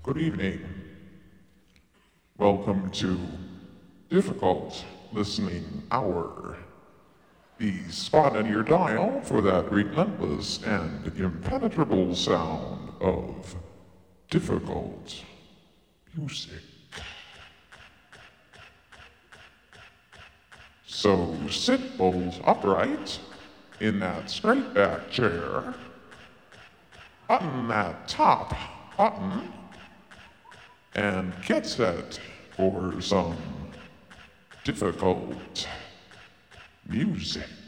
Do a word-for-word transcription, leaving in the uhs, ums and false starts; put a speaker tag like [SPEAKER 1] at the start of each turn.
[SPEAKER 1] Good evening. Welcome to Difficult Listening Hour. The spot on your dial for that relentless and impenetrable sound of difficult music. So sit bolt upright in that straight back chair, button that top button, and get set for some difficult music.